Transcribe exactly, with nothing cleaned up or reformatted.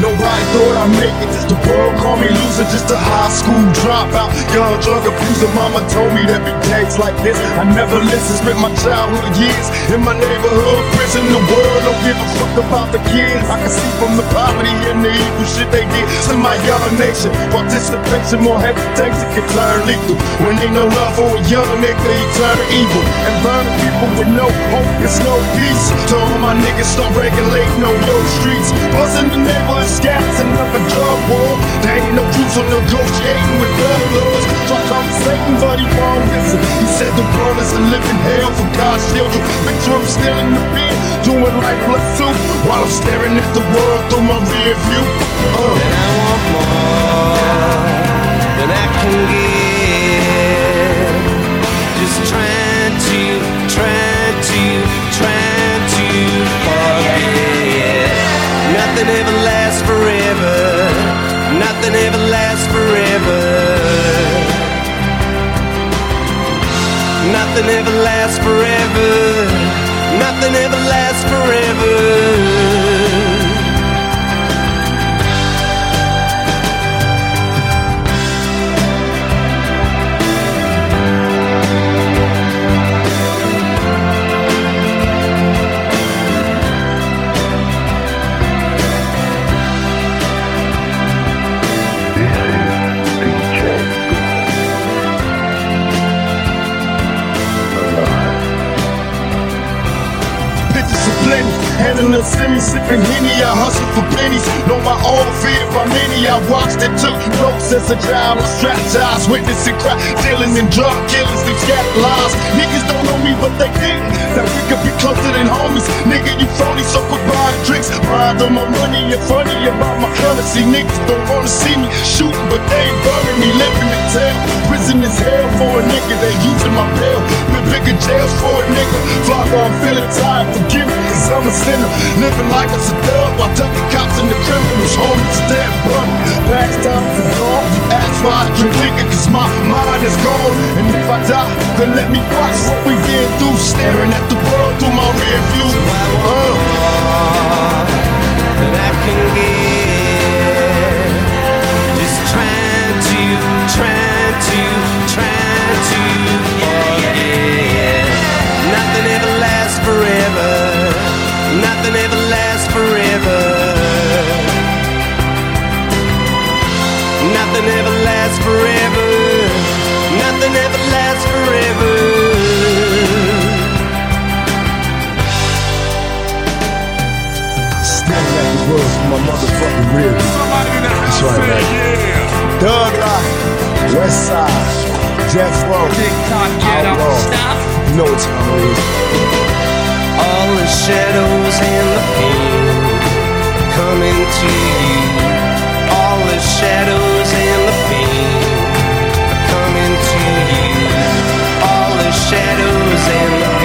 Nobody thought I'd make it. The world called me loser, just a high school dropout. Young drug abuser, mama told me there'd be days like this. I never listened, spent my childhood years in my neighborhood prison. The world don't give a fuck about the kids. I can see from the poverty and the evil shit they did to my young nation. Participation, more hesitation can turn lethal. When ain't no love for a young nigga, he turn evil. And burn people with no hope, it's no peace. So all my niggas start regulating on your streets. Bustin' the neighborhood scats and up a drug war. There ain't no truth on negotiating with drug lords. Try conversating, but he won't listen. He said the world is a living hell for God's children. Picture him still in the bed, doing like blood soup, while I'm staring at the world through my rear view. Uh. And I want more than I can give. Just trying to, trying to, trying to forget. Nothing ever lasts forever. Nothing ever lasts forever. Nothing ever lasts forever. Nothing ever lasts forever. Handling a semi sipping Henny, I hustle for pennies. Know my own fear by many. I watched and took notes as a child. I strategized, witnessing crime, dealing in drug killings, these scattered lies. Niggas don't know me, but they think that we could be closer than homies. Nigga, you phony, so quit buying drinks. Buying on my money and funny about my currency. Niggas don't wanna see me shooting, but they ain't burying me, living in town. Prison is hell for a nigga, they using my bail. With bigger jails for a nigga. Father, I'm feeling tired, forgive me, cause I'm a sinner. Living like it's a dub while ducking cops and the criminals. Homies dead, brother. Past times are gone. That's why I drink liquor, cause my mind is gone. And if I die, then let me watch what we been through. Staring at the world through my rear view. So I want more than I can give. Just trying to, trying to, trying to forget. Nothing ever lasts forever. Nothing ever lasts forever. Nothing ever lasts forever. Nothing ever lasts forever. Staring at the world from my motherfucking rear view. That's right, man. Thug Life, West Side, Death Row, Outlaw. You know what time it is. All the shadows and the pain coming to you. All the shadows and the pain coming to you. All the shadows and the